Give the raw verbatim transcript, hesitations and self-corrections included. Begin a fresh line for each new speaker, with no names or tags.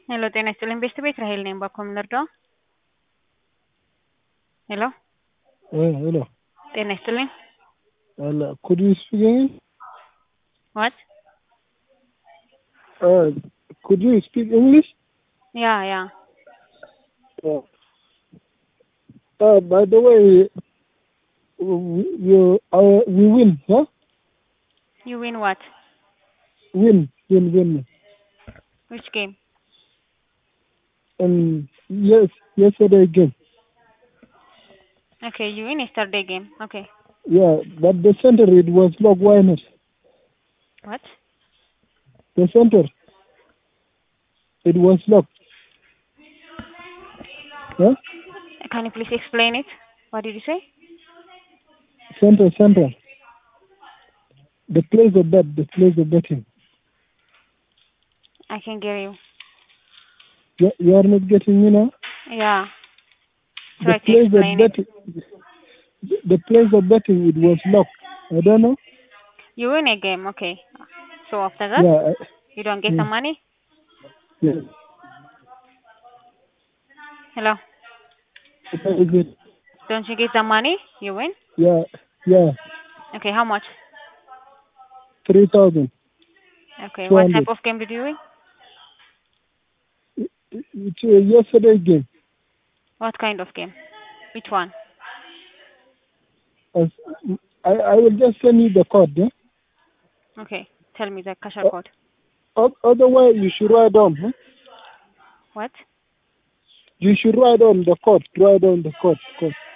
ሄሎ ጤና ይስጥልኝ ቤስት ቤት ራሄል ነኝ ባኮም ልርዳው? ሄሎ
Uh, hello.
ጤና ይስጥልኝ
Uh, could you speak English?
what
Uh, could you speak English?
ያ ያ
Uh, uh, by the way, we, you, uh, we win, huh?
you win what
Win, win, win.
which game
Um, yes, yesterday game.
okay you win yesterday game okay
Yeah, but the center it was locked. Why not?
what
The center, it was locked. Huh?
can you please explain it what did you say
Center, center. The place of bet, the place of betting.
I can hear you
You, you are not getting me now?
yeah
The
try to
place of
explain it
betting, the place of betting, it was locked. I don't know.
you win a game okay so after that
Yeah, I,
you don't get
yeah,
the money
yeah.
hello
That is it.
don't you get the money you win
Yeah, yeah.
okay how much
Three thousand
okay
two
what
hundred.
type of game did you win
It's a yesterday game.
what kind of game which one
As, I I will just send you the code. Yeah.
okay tell me the cashier
O-
code
o- Otherwise, you should write down. Huh?
what
You should write down the code. Write down the code. Code.